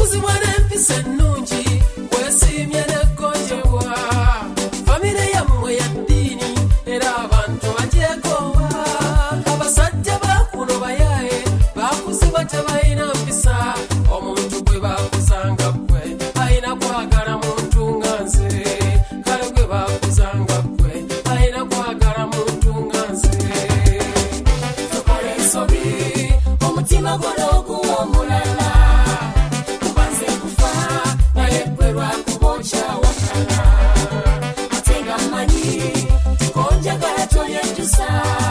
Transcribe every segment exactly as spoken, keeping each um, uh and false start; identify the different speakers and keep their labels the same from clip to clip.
Speaker 1: okuzibwa n'empisa ennungi weesiimye n'ekkonjebwa famire yammwe ya ddiini era abantu bagyekoowa abasajja bakuno bayaaye bakuzibwa tebalina mpisa omuntu gwe bakuzanga gwe alina kwagala muntu nga nze kale gwe bakuzanga gwe alina kwagala muntu nga nze tokola ensobi omutima gwona oguwa omulala kubanze kufa naye gwe lwakuba okyawakana ate nga mmanyi konjagala toyenjusa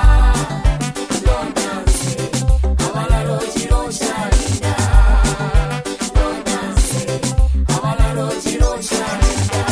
Speaker 1: londanze abalala ogira okyalinda londanze abalala ogira okyalinda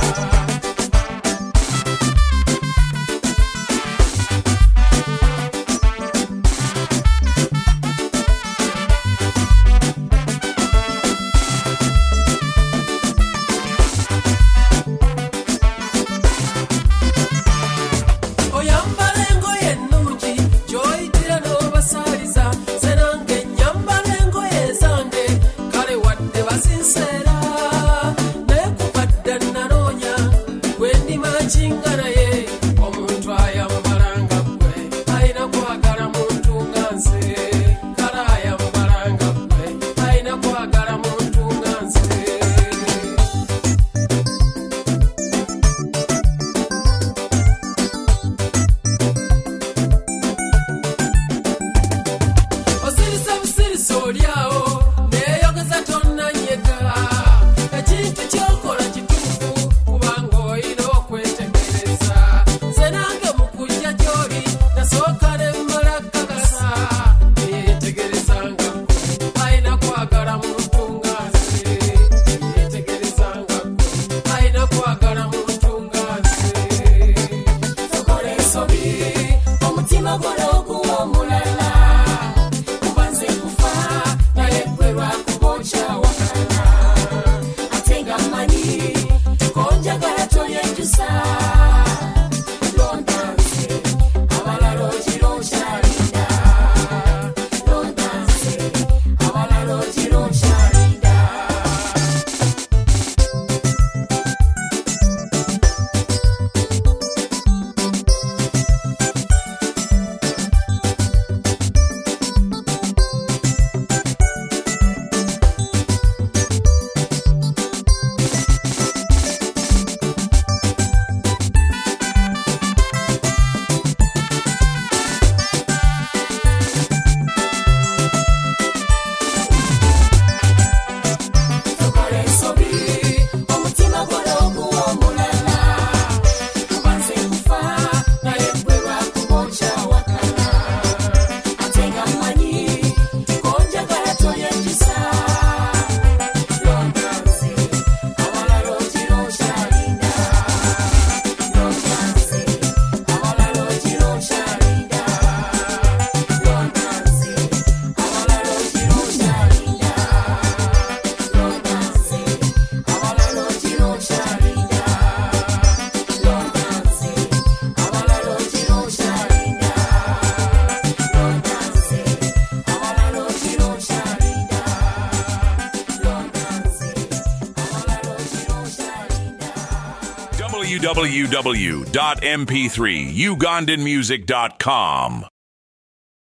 Speaker 1: oyambala engoye ennungi gy'oyitira n'obasaaliza ze nange nyambala engoye zange kale wadde bazinseera naye kubadda nanoonya gwe ndima kinga naye omuntu ayambala nga ggwe alina kwagala muntu nga nze kale ayambala nga ggwe alina kwagala muntu nga nze osirise busirisi olyawo neeyogeza tonnanyega ekintu kyokola kituufu kubanga olina okwetegereza nze nange mu kujja gy'oli nasooka ne mmala kakasa eyeetegerezanga ggwe alina kwagala muntu nga nze eyeetegerezanga ggwe alina kwagala muntu nga nze tokola ensobi omutima gwona oguwa omulala kubanze kufa naye gwe lwakuba okyawakana ate nga mmanyi konjagala toyenjusa londanze abalala ogira okyalinda londanze abalala ogira okyalinda tokola ensobi omutima gwona oguwa omulala kubanze kufa naye gwe lwakuba okyawakana ate nga mmanyi konjagala toyenjusa londanze abalala ogira okyalinda londanze abalala ogira okyalinda londanze abalala ogira okyalinda londanze abalala ogira okyalinda londanze abalala ogira okyalinda londanze abalala ogira okyalinda londanze abalala ogira okyalinda
Speaker 2: w w w dot m p three ugandan music dot com